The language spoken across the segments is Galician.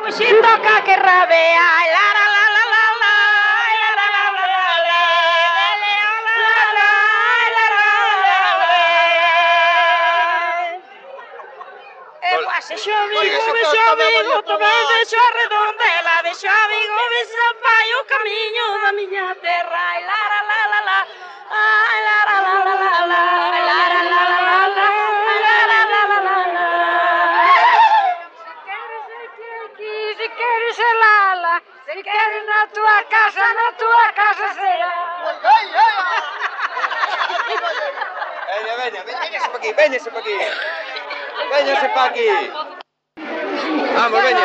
sin toca que rabea, la la la la la la, la la la la la la, la la la la. Se chove, também se redondela, de chove, come se vai o caminho da minha terra, la la la la la, la la la la la, la la la la la, la la la la la. Se queres lala, se queres na tua casa será. Véñase para aquí, véñase para aquí. Véñase para aquí. Vamos, veña.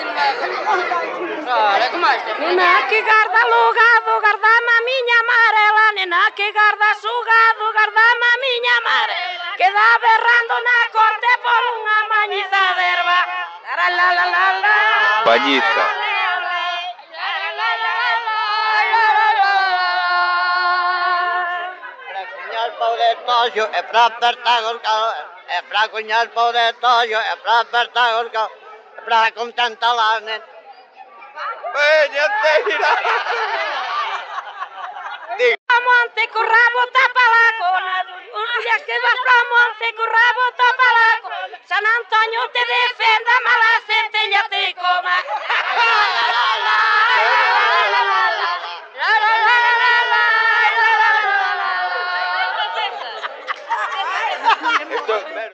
Nena que guarda lugado, guarda-me a minha amarela. Nena que guarda sugado, guarda-me a minha amarela. Queda berrando na corte por unha mañiza de erva. La la la la la. Bañiza. Cunyar pau de tojo, e fra apertar os caos, e fra cunyar pau de tojo, e fra apertar os caos, e fra contenta la nen. Veña, teira. Monte con rabo tapa la cola, ya que vas a monte con rabo tapa la cola. San Antonio te defenda, mala centella te